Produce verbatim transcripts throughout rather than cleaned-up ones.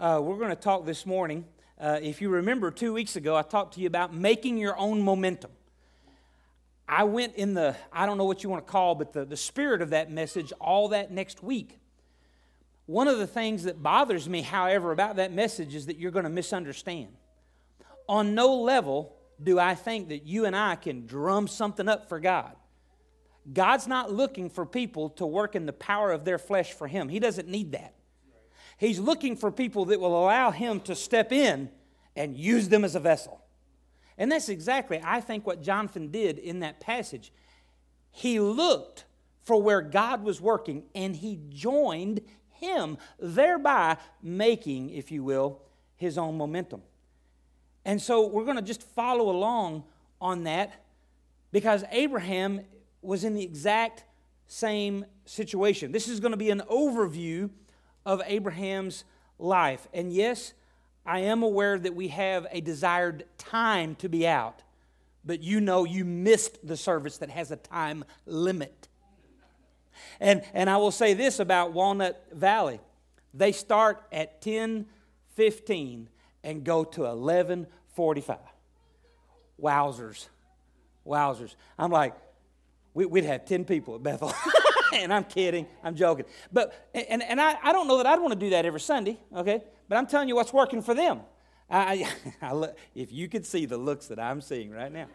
Uh, we're going to talk this morning. Uh, if you remember, two weeks ago, I talked to you about making your own momentum. I went in the, I don't know what you want to call, but the, the spirit of that message all that next week. One of the things that bothers me, however, about that message is that you're going to misunderstand. On no level do I think that you and I can drum something up for God. God's not looking for people to work in the power of their flesh for Him. He doesn't need that. He's looking for people that will allow Him to step in and use them as a vessel. And that's exactly, I think, what Jonathan did in that passage. He looked for where God was working and he joined Him, thereby making, if you will, his own momentum. And so we're going to just follow along on that because Abraham was in the exact same situation. This is going to be an overview of Abraham's life. And yes, I am aware that we have a desired time to be out, but you know you missed the service that has a time limit. And, and I will say this about Walnut Valley. They start at ten fifteen and go to eleven forty-five. Wowzers. Wowzers. I'm like, we, we'd have ten people at Bethel. And I'm kidding. I'm joking. But and, and I, I don't know that I'd want to do that every Sunday, okay? But I'm telling you what's working for them. I, I, I look, if you could see the looks that I'm seeing right now.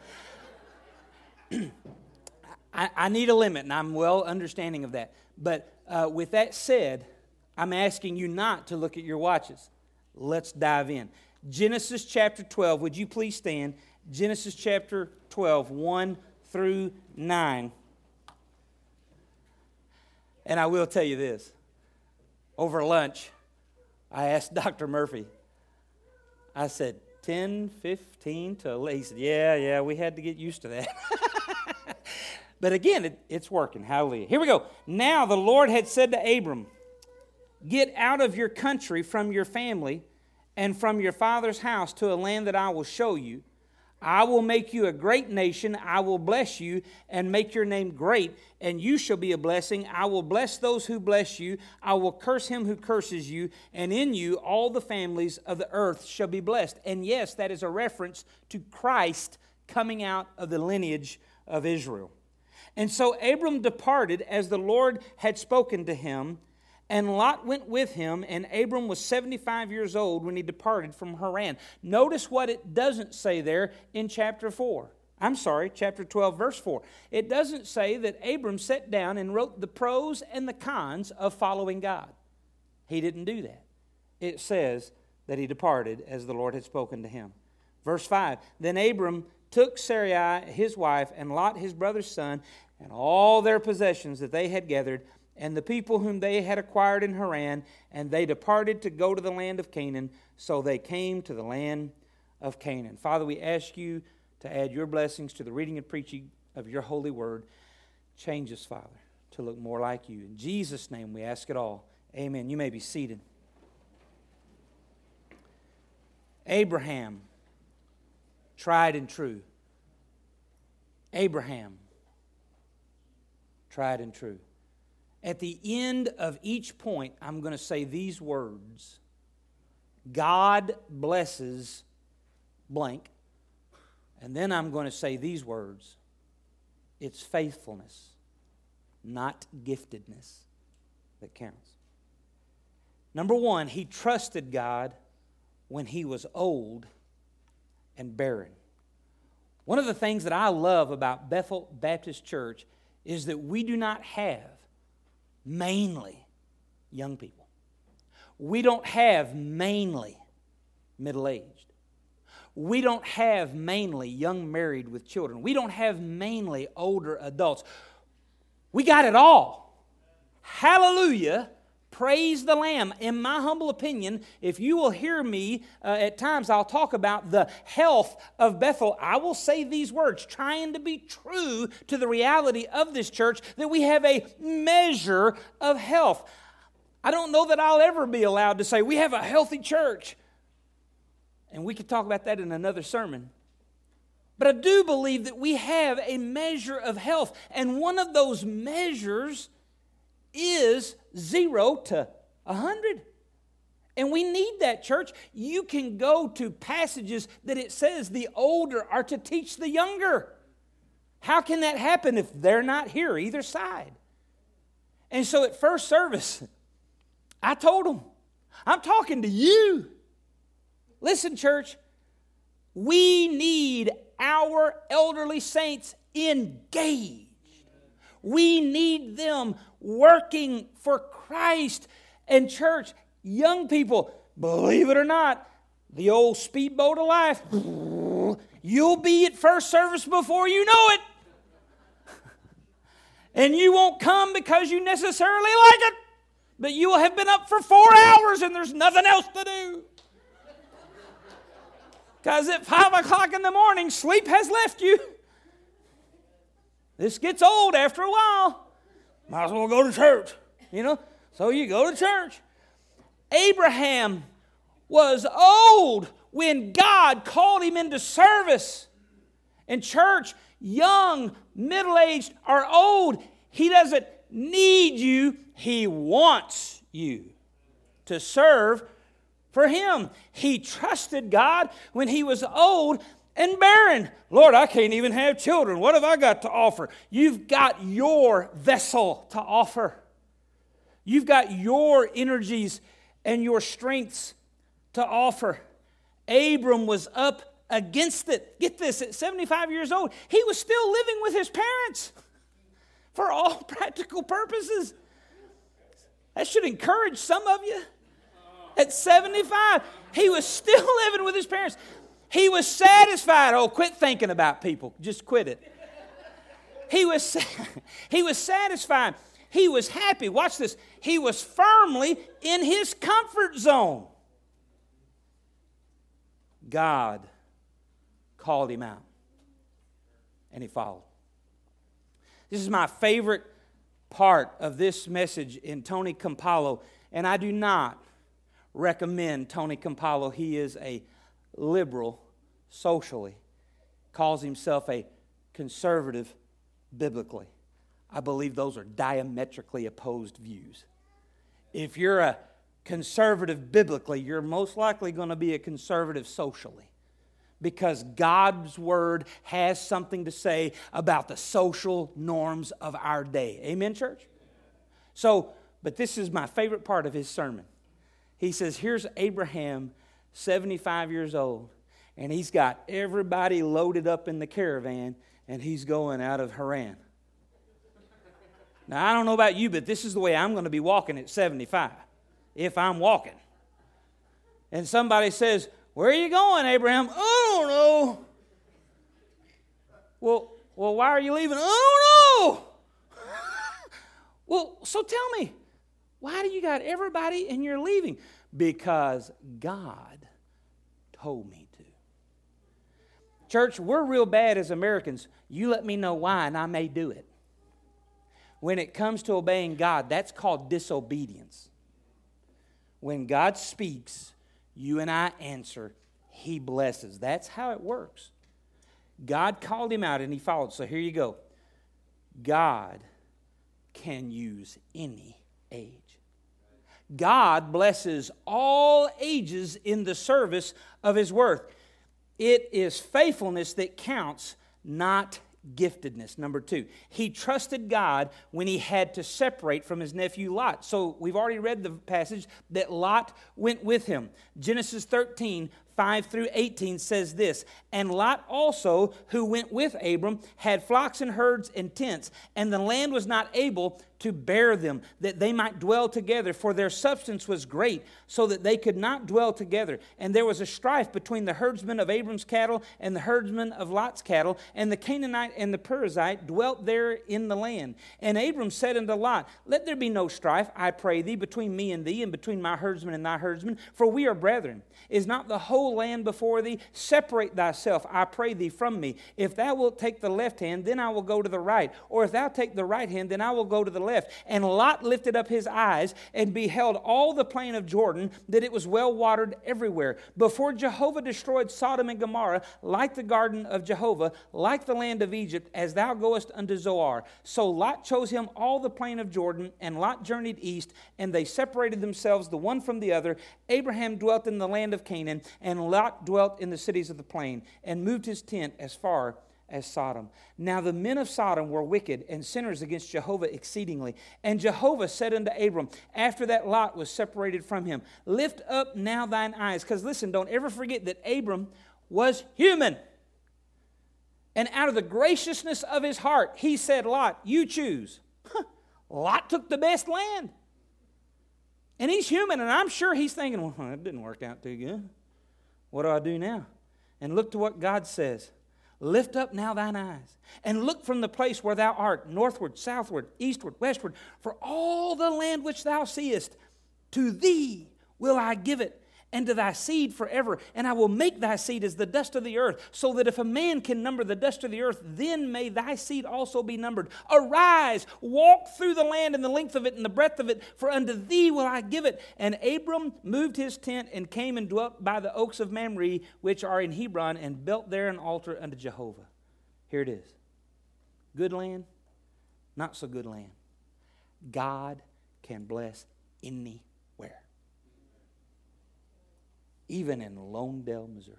I, I need a limit, and I'm well understanding of that. But uh, with that said, I'm asking you not to look at your watches. Let's dive in. Genesis chapter twelve, would you please stand? Genesis chapter twelve, one through nine. And I will tell you this. Over lunch, I asked Doctor Murphy, I said, ten fifteen to eleven. He said, yeah, yeah, we had to get used to that. But again, it, it's working. Hallelujah. Here we go. Now the Lord had said to Abram, get out of your country, from your family, and from your father's house to a land that I will show you. I will make you a great nation. I will bless you and make your name great, and you shall be a blessing. I will bless those who bless you. I will curse him who curses you, and in you all the families of the earth shall be blessed. And yes, that is a reference to Christ coming out of the lineage of Israel. And so Abram departed as the Lord had spoken to him, and Lot went with him, and Abram was seventy-five years old when he departed from Haran. Notice what it doesn't say there in chapter four. I'm sorry, chapter twelve, verse four. It doesn't say that Abram sat down and wrote the pros and the cons of following God. He didn't do that. It says that he departed as the Lord had spoken to him. Verse five, then Abram took Sarai, his wife, and Lot, his brother's son, and all their possessions that they had gathered, and the people whom they had acquired in Haran, and they departed to go to the land of Canaan. So they came to the land of Canaan. Father, we ask you to add your blessings to the reading and preaching of your holy word. Change us, Father, to look more like you. In Jesus' name we ask it all. Amen. You may be seated. Abraham, tried and true. Abraham, tried and true. At the end of each point, I'm going to say these words. God blesses blank. And then I'm going to say these words. It's faithfulness, not giftedness, that counts. Number one, he trusted God when he was old and barren. One of the things that I love about Bethel Baptist Church is that we do not have mainly young people. We don't have mainly middle-aged. We don't have mainly young married with children. We don't have mainly older adults. We got it all. Hallelujah. Praise the Lamb. In my humble opinion, if you will hear me uh, at times, I'll talk about the health of Bethel. I will say these words, trying to be true to the reality of this church, that we have a measure of health. I don't know that I'll ever be allowed to say we have a healthy church. And we could talk about that in another sermon. But I do believe that we have a measure of health. And one of those measures is zero to a hundred. And we need that, church. You can go to passages that it says the older are to teach the younger. How can that happen if they're not here, either side? And so at first service, I told them, I'm talking to you. Listen, church, we need our elderly saints engaged. We need them working for Christ. And church, young people, believe it or not, the old speedboat of life, you'll be at first service before you know it. And you won't come because you necessarily like it, but you will have been up for four hours and there's nothing else to do. Because at five o'clock in the morning, sleep has left you. This gets old after a while. Might as well go to church, you know. So you go to church. Abraham was old when God called him into service. And church, young, middle-aged, or old, He doesn't need you. He wants you to serve for Him. He trusted God when he was old and barren. Lord, I can't even have children. What have I got to offer? You've got your vessel to offer. You've got your energies and your strengths to offer. Abram was up against it. Get this, at seventy-five years old, he was still living with his parents for all practical purposes. That should encourage some of you. At seventy-five, he was still living with his parents. He was satisfied. Oh, quit thinking about people. Just quit it. He was, he was satisfied. He was happy. Watch this. He was firmly in his comfort zone. God called him out, and he followed. This is my favorite part of this message in Tony Campolo, and I do not recommend Tony Campolo. He is a liberal socially, calls himself a conservative biblically. I believe those are diametrically opposed views. If you're a conservative biblically, you're most likely going to be a conservative socially, because God's Word has something to say about the social norms of our day. Amen, church? So, but this is my favorite part of his sermon. He says, here's Abraham, seventy-five years old, and he's got everybody loaded up in the caravan, and he's going out of Haran. Now, I don't know about you, but this is the way I'm going to be walking at seventy-five, if I'm walking. And somebody says, where are you going, Abraham? I don't know. Well, well, why are you leaving? I don't know. Well, so tell me, why do you got everybody and you're leaving? Because God told me to. Church, we're real bad as Americans. You let me know why and I may do it. When it comes to obeying God, that's called disobedience. When God speaks, you and I answer, He blesses. That's how it works. God called him out and he followed. So here you go. God can use any age. God blesses all ages in the service of His worth. It is faithfulness that counts, not giftedness. Number two, he trusted God when he had to separate from his nephew Lot. So we've already read the passage that Lot went with him. Genesis thirteen, five through eighteen says this, and Lot also, who went with Abram, had flocks and herds and tents, and the land was not able to bear them, that they might dwell together, for their substance was great, so that they could not dwell together. And there was a strife between the herdsmen of Abram's cattle and the herdsmen of Lot's cattle, and the Canaanite and the Perizzite dwelt there in the land. And Abram said unto Lot, let there be no strife, I pray thee, between me and thee, and between my herdsmen and thy herdsmen, for we are brethren. Is not the whole land before thee? Separate thyself, I pray thee, from me. If thou wilt take the left hand, then I will go to the right. Or if thou take the right hand, then I will go to the left. left. And Lot lifted up his eyes and beheld all the plain of Jordan, that it was well watered everywhere. Before Jehovah destroyed Sodom and Gomorrah, like the garden of Jehovah, like the land of Egypt, as thou goest unto Zoar. So Lot chose him all the plain of Jordan, and Lot journeyed east, and they separated themselves the one from the other. Abraham dwelt in the land of Canaan, and Lot dwelt in the cities of the plain, and moved his tent as far as Sodom. Now the men of Sodom were wicked and sinners against Jehovah exceedingly. And Jehovah said unto Abram, after that Lot was separated from him, lift up now thine eyes. Because listen, don't ever forget that Abram was human. And out of the graciousness of his heart, he said, Lot, you choose. Huh. Lot took the best land. And he's human, and I'm sure he's thinking, well, it didn't work out too good. What do I do now? And look to what God says. Lift up now thine eyes, and look from the place where thou art, northward, southward, eastward, westward, for all the land which thou seest, to thee will I give it, and to thy seed forever. And I will make thy seed as the dust of the earth, so that if a man can number the dust of the earth, then may thy seed also be numbered. Arise, walk through the land in the length of it and the breadth of it, for unto thee will I give it. And Abram moved his tent and came and dwelt by the oaks of Mamre, which are in Hebron, and built there an altar unto Jehovah. Here it is. Good land, not so good land. God can bless anywhere. Even in Lonedale, Missouri.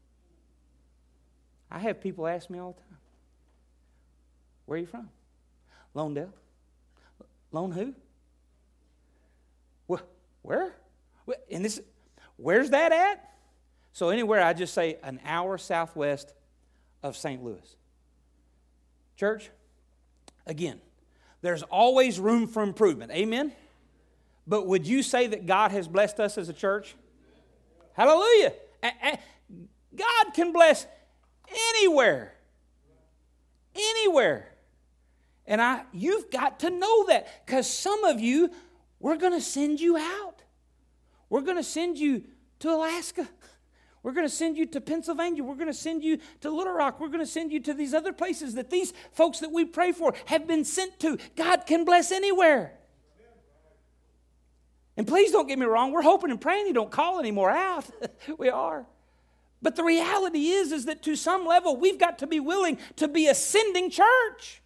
I have people ask me all the time, where are you from? Lonedale. Lone who? Where? Where? And this, where's that at? So anywhere, I just say an hour southwest of Saint Louis. Church, again, there's always room for improvement. Amen? But would you say that God has blessed us as a church? Hallelujah. God can bless anywhere. Anywhere. And I, you've got to know that, because some of you, we're going to send you out. We're going to send you to Alaska. We're going to send you to Pennsylvania. We're going to send you to Little Rock. We're going to send you to these other places that these folks that we pray for have been sent to. God can bless anywhere. And please don't get me wrong, we're hoping and praying you don't call any more out. We are. But the reality is, is that to some level, we've got to be willing to be a sending church.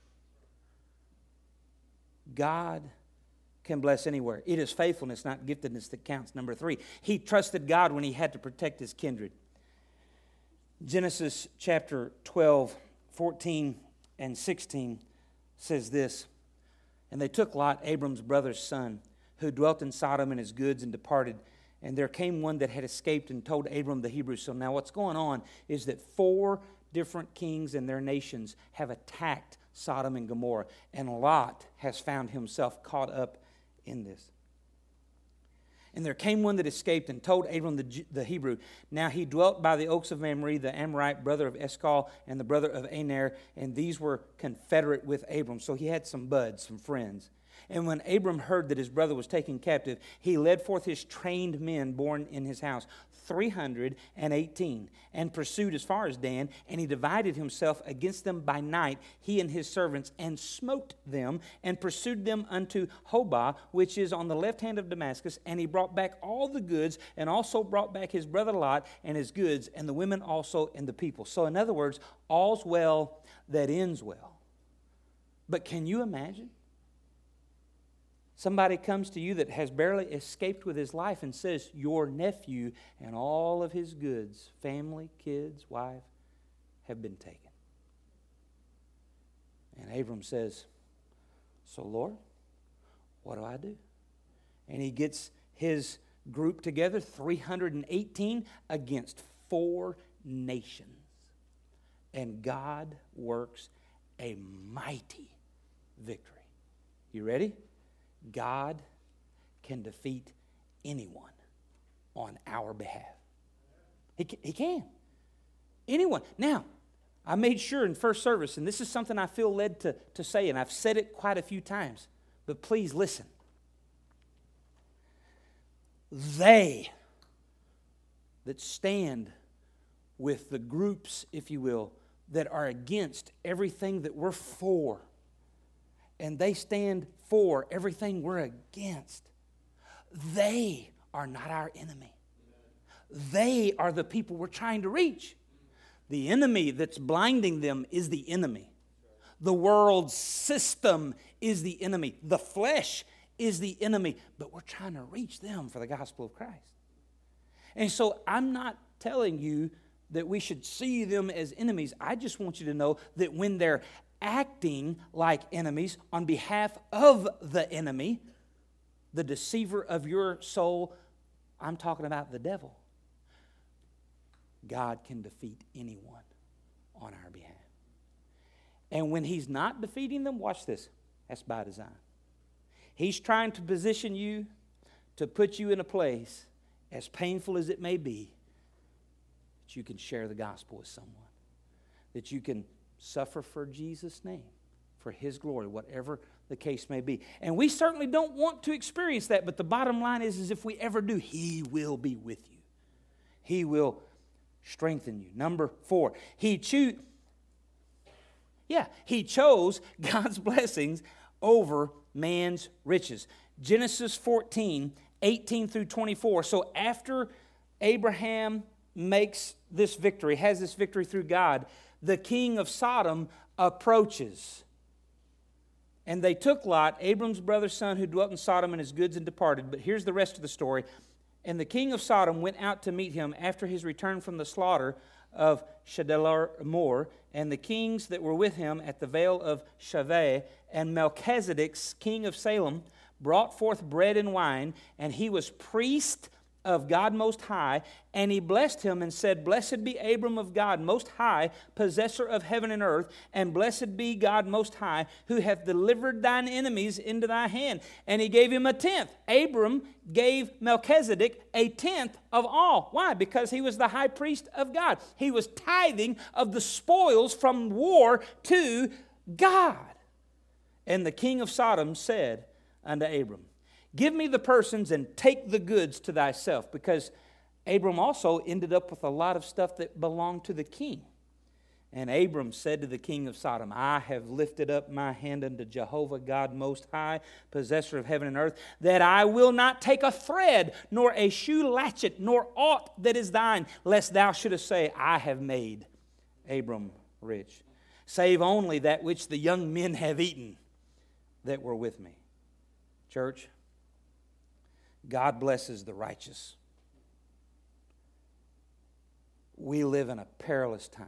God can bless anywhere. It is faithfulness, not giftedness, that counts. Number three, he trusted God when he had to protect his kindred. Genesis chapter twelve, fourteen and sixteen says this, and they took Lot, Abram's brother's son, who dwelt in Sodom, and his goods, and departed. And there came one that had escaped and told Abram the Hebrew. So now what's going on is that four different kings and their nations have attacked Sodom and Gomorrah. And Lot has found himself caught up in this. And there came one that escaped and told Abram the, the Hebrew. Now he dwelt by the oaks of Mamre, the Amorite, brother of Eshcol, and the brother of Aner. And these were confederate with Abram. So he had some buds, some friends. And when Abram heard that his brother was taken captive, he led forth his trained men born in his house, three hundred eighteen, and pursued as far as Dan, and he divided himself against them by night, he and his servants, and smote them, and pursued them unto Hobah, which is on the left hand of Damascus, and he brought back all the goods, and also brought back his brother Lot and his goods, and the women also and the people. So in other words, all's well that ends well. But can you imagine? Somebody comes to you that has barely escaped with his life and says, your nephew and all of his goods, family, kids, wife, have been taken. And Abram says, so Lord, what do I do? And he gets his group together, three hundred eighteen, against four nations. And God works a mighty victory. You ready? God can defeat anyone on our behalf. He can, he can. Anyone. Now, I made sure in first service, and this is something I feel led to, to say, and I've said it quite a few times, but please listen. They that stand with the groups, if you will, that are against everything that we're for, and they stand for, everything we're against, they are not our enemy. They are the people we're trying to reach. The enemy that's blinding them is the enemy. The world's system is the enemy. The flesh is the enemy. But we're trying to reach them for the gospel of Christ. And so I'm not telling you that we should see them as enemies. I just want you to know that when they're acting like enemies on behalf of the enemy, the deceiver of your soul, I'm talking about the devil, God can defeat anyone on our behalf. And when he's not defeating them, watch this, that's by design. He's trying to position you to put you in a place, as painful as it may be, that you can share the gospel with someone, that you can suffer for Jesus' name, for His glory, whatever the case may be. And we certainly don't want to experience that, but the bottom line is, is if we ever do, He will be with you. He will strengthen you. Number four, He chose, yeah, He chose God's blessings over man's riches. Genesis fourteen, eighteen through twenty-four. So after Abraham makes this victory, has this victory through God, the king of Sodom approaches. And they took Lot, Abram's brother's son, who dwelt in Sodom, and his goods, and departed. But here's the rest of the story. And the king of Sodom went out to meet him after his return from the slaughter of Chedorlaomer, and the kings that were with him at the vale of Shaveh, and Melchizedek, king of Salem, brought forth bread and wine, and he was priest of God Most High, and he blessed him and said, Blessed be Abram of God Most High, possessor of heaven and earth, and blessed be God Most High, who hath delivered thine enemies into thy hand. And he gave him a tenth. Abram gave Melchizedek a tenth of all. Why? Because he was the high priest of God. He was tithing of the spoils from war to God. And the king of Sodom said unto Abram, Give me the persons and take the goods to thyself. Because Abram also ended up with a lot of stuff that belonged to the king. And Abram said to the king of Sodom, I have lifted up my hand unto Jehovah God Most High, possessor of heaven and earth, that I will not take a thread, nor a shoe latchet, nor aught that is thine, lest thou shouldest say, I have made Abram rich, save only that which the young men have eaten that were with me. Church, God blesses the righteous. We live in a perilous time.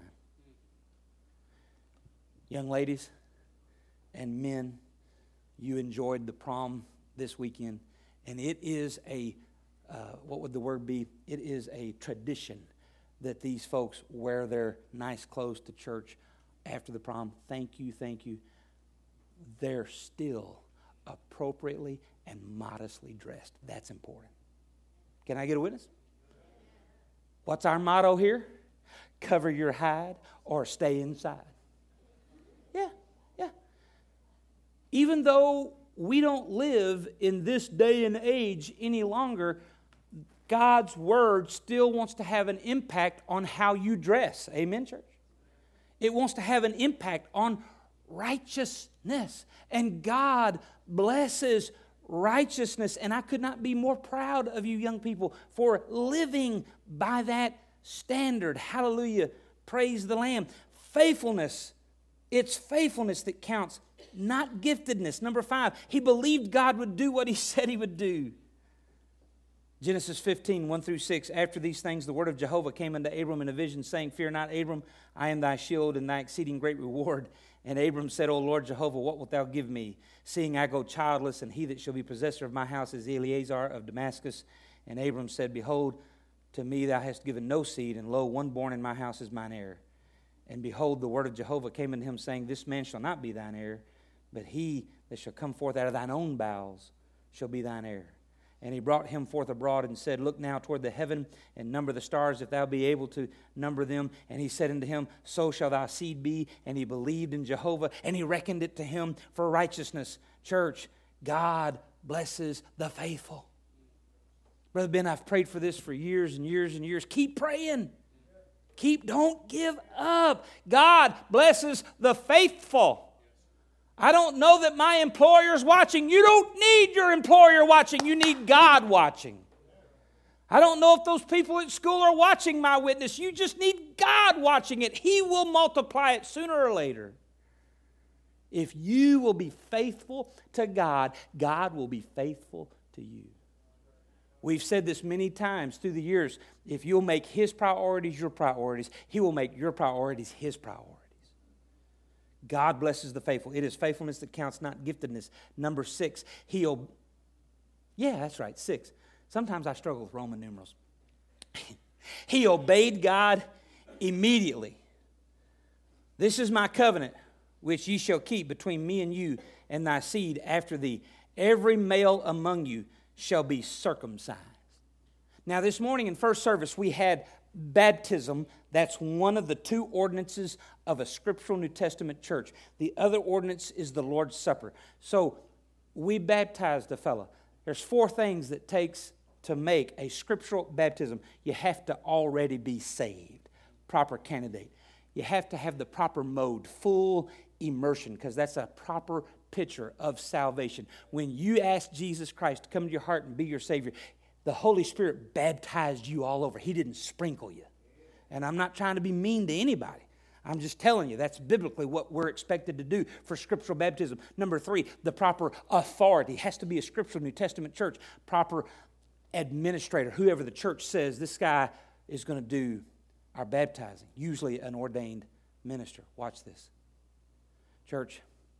Young ladies and men, you enjoyed the prom this weekend, and it is a, uh, what would the word be? It is a tradition that these folks wear their nice clothes to church after the prom. Thank you, thank you. They're still appropriately and modestly dressed. That's important. Can I get a witness? What's our motto here? Cover your hide or stay inside. Yeah, yeah. Even though we don't live in this day and age any longer, God's Word still wants to have an impact on how you dress. Amen, church? It wants to have an impact on righteousness. And God blesses righteousness. And I could not be more proud of you young people for living by that standard. Hallelujah. Praise the Lamb. Faithfulness. It's faithfulness that counts, not giftedness. Number five, he believed God would do what He said He would do. Genesis fifteen, one through six. After these things, the word of Jehovah came unto Abram in a vision, saying, Fear not, Abram, I am thy shield and thy exceeding great reward. And Abram said, O Lord Jehovah, what wilt thou give me, seeing I go childless, and he that shall be possessor of my house is Eleazar of Damascus? And Abram said, Behold, to me thou hast given no seed, and lo, one born in my house is mine heir. And behold, the word of Jehovah came unto him, saying, This man shall not be thine heir, but he that shall come forth out of thine own bowels shall be thine heir. And he brought him forth abroad and said, Look now toward the heaven and number the stars, if thou be able to number them. And he said unto him, So shall thy seed be. And he believed in Jehovah, and he reckoned it to him for righteousness. Church, God blesses the faithful. Brother Ben, I've prayed for this for years and years and years. Keep praying. Keep, don't give up. God blesses the faithful. I don't know that my employer's watching. You don't need your employer watching. You need God watching. I don't know if those people at school are watching my witness. You just need God watching it. He will multiply it sooner or later. If you will be faithful to God, God will be faithful to you. We've said this many times through the years. If you'll make His priorities your priorities, He will make your priorities His priorities. God blesses the faithful. It is faithfulness that counts, not giftedness. Number six, He'll... Yeah, that's right, six. Sometimes I struggle with Roman numerals. He obeyed God immediately. This is my covenant, which ye shall keep between me and you and thy seed after thee. Every male among you shall be circumcised. Now, this morning in first service, we had baptism. That's one of the two ordinances of a scriptural New Testament church. The other ordinance is the Lord's Supper. So, we baptized a fellow. There's four things that takes to make a scriptural baptism. You have to already be saved, proper candidate. You have to have the proper mode, full immersion, because that's a proper picture of salvation. When you ask Jesus Christ to come to your heart and be your Savior, the Holy Spirit baptized you all over. He didn't sprinkle you. And I'm not trying to be mean to anybody. I'm just telling you, that's biblically what we're expected to do for scriptural baptism. Number three, the proper authority. It has to be a scriptural New Testament church. Proper administrator, whoever the church says, this guy is going to do our baptizing. Usually an ordained minister. Watch this. Church,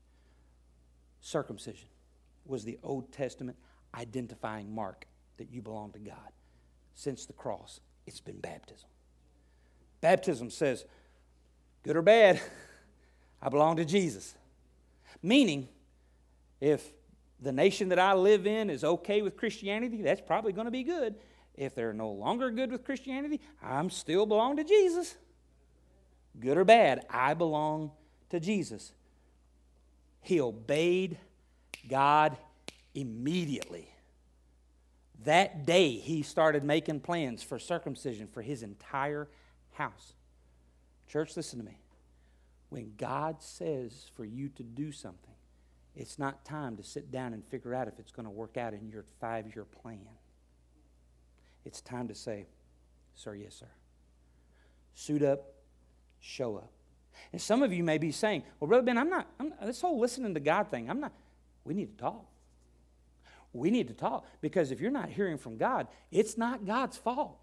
circumcision was the Old Testament identifying mark that you belong to God. Since the cross, it's been baptism. Baptism says, good or bad, I belong to Jesus. Meaning, if the nation that I live in is okay with Christianity, that's probably going to be good. If they're no longer good with Christianity, I'm still belong to Jesus. Good or bad, I belong to Jesus. He obeyed God immediately. That day, he started making plans for circumcision for his entire house. Church, listen to me. When God says for you to do something, it's not time to sit down and figure out if it's going to work out in your five-year plan. It's time to say, sir, yes, sir. Suit up, show up. And some of you may be saying, well, Brother Ben, I'm not, I'm not, this whole listening to God thing, I'm not, we need to talk. We need to talk, because if you're not hearing from God, it's not God's fault.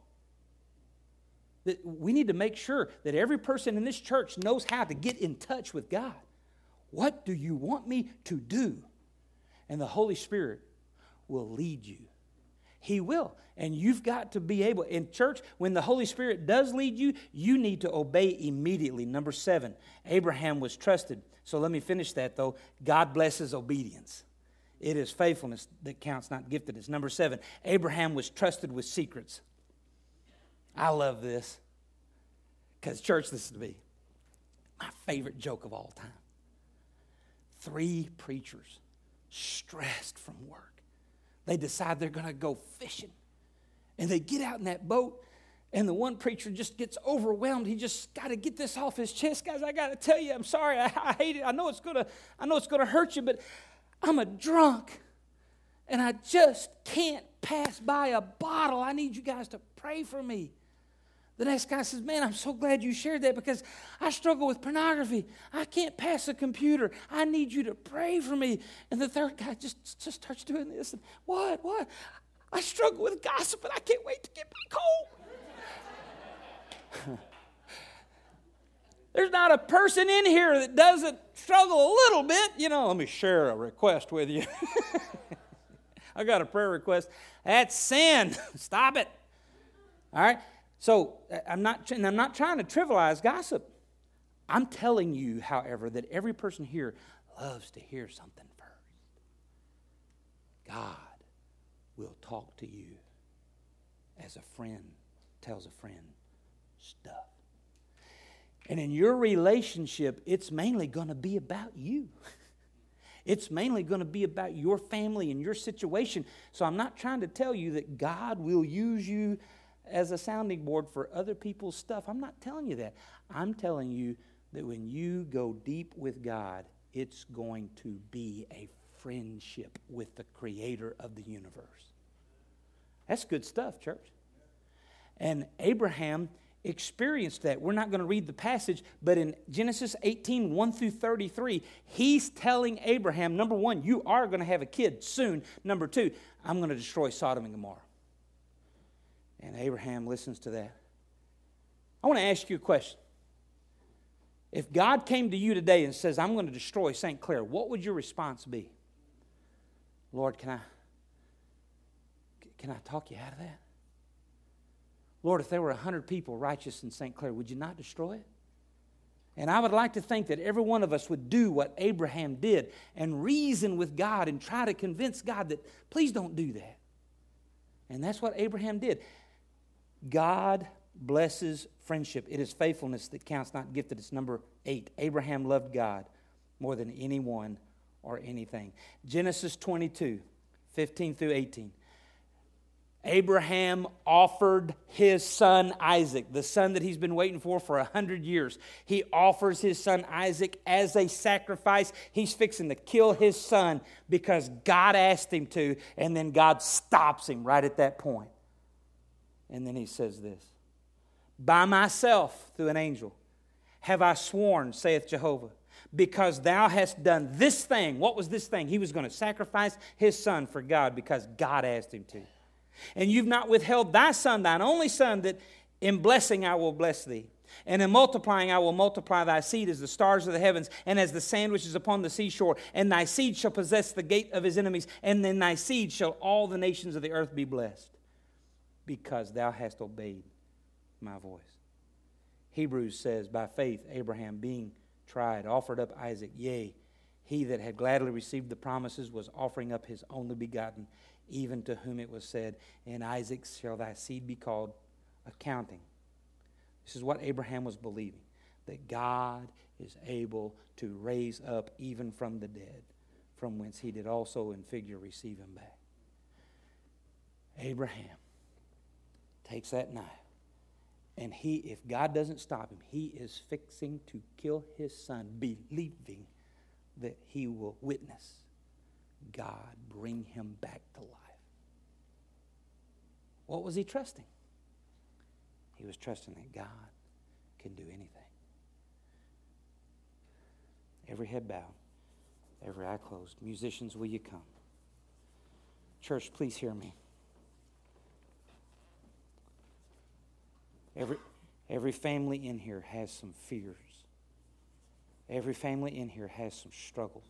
That we need to make sure that every person in this church knows how to get in touch with God. What do you want me to do? And the Holy Spirit will lead you. He will. And you've got to be able, in church, when the Holy Spirit does lead you, you need to obey immediately. Number seven, Abraham was trusted. So let me finish that, though. God blesses obedience. It is faithfulness that counts, not giftedness. Number seven, Abraham was trusted with secrets. I love this. Because, church, listen to me. My favorite joke of all time. Three preachers, stressed from work. They decide they're going to go fishing. And they get out in that boat, and the one preacher just gets overwhelmed. He just got to get this off his chest. Guys, I got to tell you, I'm sorry. I, I hate it. I know it's going to I know it's going to hurt you, but I'm a drunk, and I just can't pass by a bottle. I need you guys to pray for me. The next guy says, man, I'm so glad you shared that, because I struggle with pornography. I can't pass a computer. I need you to pray for me. And the third guy just, just starts doing this. And, what? What? I struggle with gossip, and I can't wait to get back home. There's not a person in here that doesn't struggle a little bit. You know, let me share a request with you. I got a prayer request. That's sin. Stop it. All right? So I'm not, and I'm not trying to trivialize gossip. I'm telling you, however, that every person here loves to hear something first. God will talk to you as a friend tells a friend stuff. And in your relationship, it's mainly going to be about you. It's mainly going to be about your family and your situation. So I'm not trying to tell you that God will use you as a sounding board for other people's stuff. I'm not telling you that. I'm telling you that when you go deep with God, it's going to be a friendship with the Creator of the universe. That's good stuff, church. And Abraham experienced that. We're not going to read the passage, but in Genesis eighteen, one through thirty-three, he's telling Abraham, number one, you are going to have a kid soon. Number two, I'm going to destroy Sodom and Gomorrah. And Abraham listens to that. I want to ask you a question. If God came to you today and says, I'm going to destroy Saint Clair, what would your response be? Lord, can I, can I talk you out of that? Lord, if there were a hundred people righteous in Saint Clair, would you not destroy it? And I would like to think that every one of us would do what Abraham did and reason with God and try to convince God that, please don't do that. And that's what Abraham did. God blesses friendship. It is faithfulness that counts, not gifted. It's number eight. Abraham loved God more than anyone or anything. Genesis twenty-two, fifteen through eighteen. Abraham offered his son Isaac, the son that he's been waiting for for a hundred years. He offers his son Isaac as a sacrifice. He's fixing to kill his son because God asked him to, and then God stops him right at that point. And then he says this, by myself, through an angel, have I sworn, saith Jehovah, because thou hast done this thing. What was this thing? He was going to sacrifice his son for God because God asked him to. And you've not withheld thy son, thine only son, that in blessing I will bless thee. And in multiplying I will multiply thy seed as the stars of the heavens and as the sand which is upon the seashore. And thy seed shall possess the gate of his enemies. And in thy seed shall all the nations of the earth be blessed, because thou hast obeyed my voice. Hebrews says, by faith Abraham, being tried, offered up Isaac. Yea, he that had gladly received the promises was offering up his only begotten, even to whom it was said, in Isaac shall thy seed be called, accounting. This is what Abraham was believing, that God is able to raise up even from the dead, from whence he did also in figure receive him back. Abraham takes that knife, and he, if God doesn't stop him, he is fixing to kill his son, believing that he will witness God bring him back to life. What was he trusting? He was trusting that God can do anything. Every head bowed, every eye closed. Musicians, will you come? Church, please hear me. Every, every family in here has some fears. Every family in here has some struggles.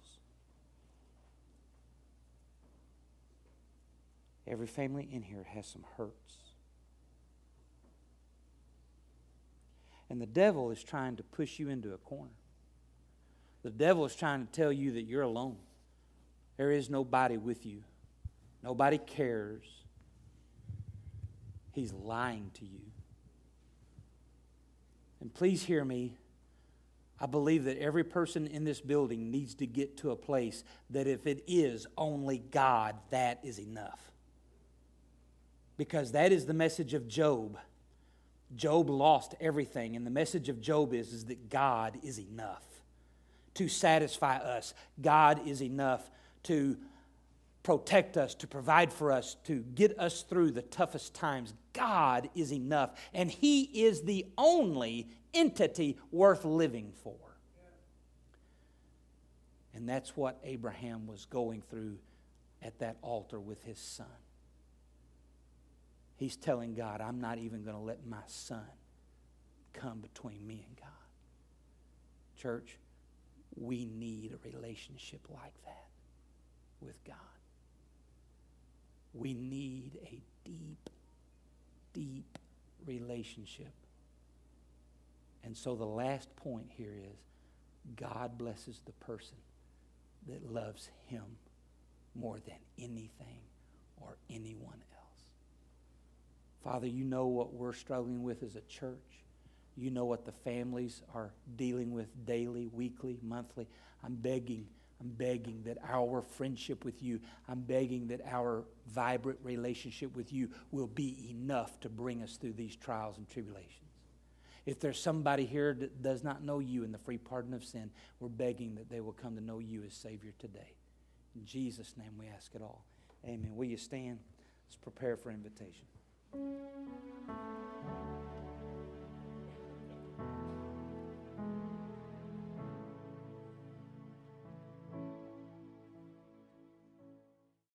Every family in here has some hurts. And the devil is trying to push you into a corner. The devil is trying to tell you that you're alone. There is nobody with you. Nobody cares. He's lying to you. And please hear me. I believe that every person in this building needs to get to a place that if it is only God, that is enough. Because that is the message of Job. Job lost everything, and the message of Job is, is that God is enough to satisfy us. God is enough to protect us, to provide for us, to get us through the toughest times. God is enough, and He is the only entity worth living for. And that's what Abraham was going through at that altar with his son. He's telling God, I'm not even going to let my son come between me and God. Church, we need a relationship like that with God. We need a deep, deep relationship. And so the last point here is, God blesses the person that loves Him more than anything or anyone else. Father, you know what we're struggling with as a church. You know what the families are dealing with daily, weekly, monthly. I'm begging, I'm begging that our friendship with you, I'm begging that our vibrant relationship with you will be enough to bring us through these trials and tribulations. If there's somebody here that does not know you in the free pardon of sin, we're begging that they will come to know you as Savior today. In Jesus' name we ask it all. Amen. Will you stand? Let's prepare for invitation.